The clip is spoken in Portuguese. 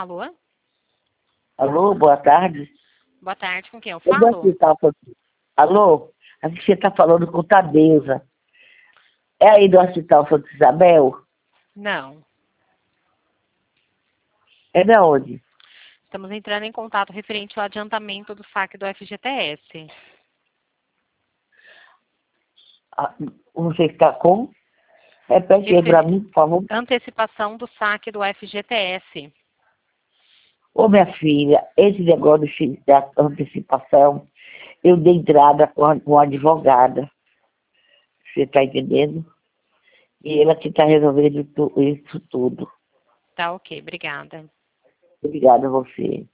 Alô? Alô, boa tarde. Boa tarde, com quem eu Eu falo? Alô, aqui você está falando com Tadeusa. É aí do Hospital Santa Isabel? Não. É de onde? Estamos entrando em contato referente ao adiantamento do saque do FGTS. Ah, você está com? Repete aí para mim, por favor. Antecipação do saque do FGTS. Ô, minha filha, esse negócio da antecipação, eu dei entrada com a advogada. Você está entendendo? E ela que está resolvendo isso tudo. Tá ok, obrigada. Obrigada a você.